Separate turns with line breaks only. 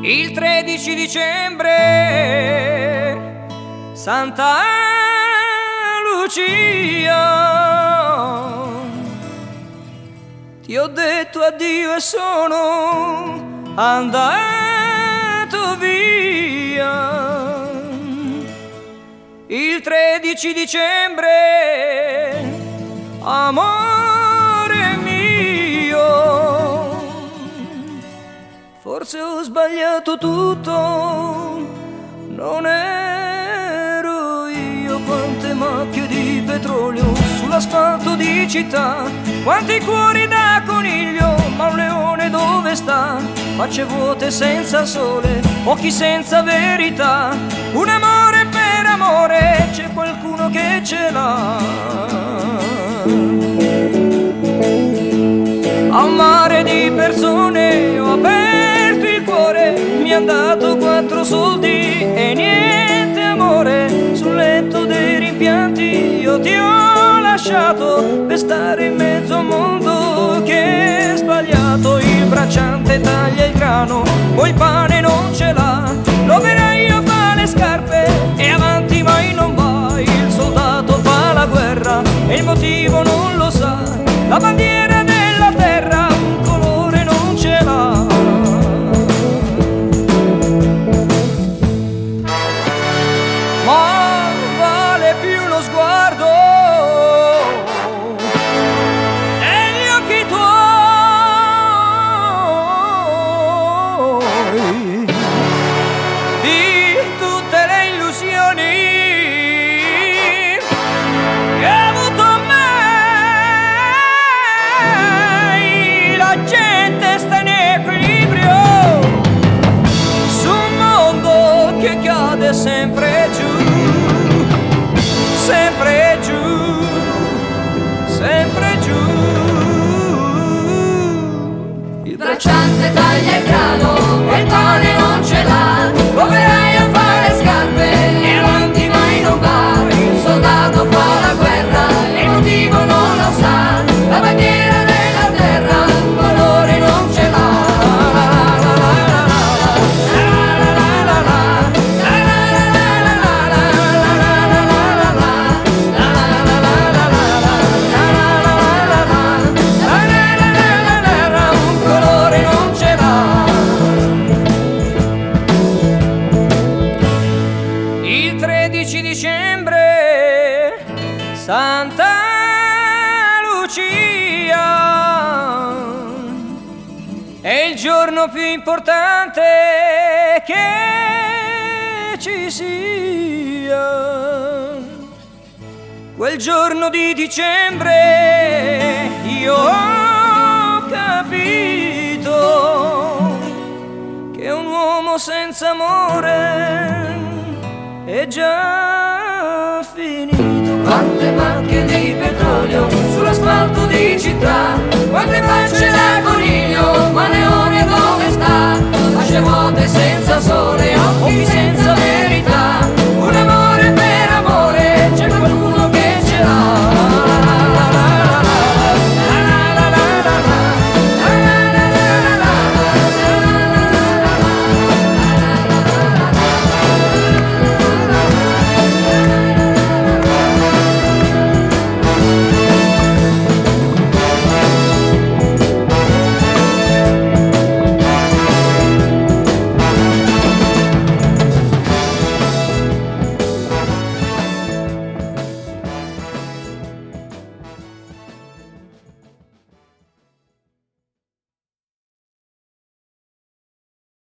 Il 13 dicembre, Santa Lucia, ti ho detto addio e sono andato via. Il 13 dicembre, amore mio, forse ho sbagliato tutto, non ero io. Quante macchie di petrolio sull'asfalto di città, quanti cuori da coniglio, ma un leone dove sta? Facce vuote senza sole, occhi senza verità, un amore per amore, c'è qualcuno che ce l'ha. A un mare di persone ho aperto il cuore, mi han dato 4 soldi e niente amore. Sul letto dei rimpianti io ti ho lasciato per stare in mezzo a un mondo che è sbagliato. Il bracciante taglia il grano, poi il pane non ce l'ha, l'operaio fa le scarpe e avanti mai non va. Il soldato fa la guerra e il motivo non lo sa, la bandiera della terra un colore non ce l'ha. Ma vale più lo sguardo negli occhi tuoi di tutte le illusioni che ho avuto mai. La gente sta in equilibrio su un mondo che cade sempre giù, sempre giù, sempre giù. Il
Bracciante taglia il grano e il pane non ce l'ha, l'operaio fa le scarpe e avanti mai non va. Il soldato fa la guerra e il motivo non lo sa, la bandiera della terra un colore non ce l'ha.
Un colore non ce l'ha. Il 13 dicembre, Santa Lucia, è il giorno più importante che ci sia. Quel giorno di dicembre io ho capito che un uomo senza amore è già finito.
Quante macchie di petrolio sull'asfalto di città, quante facce da coniglio, ma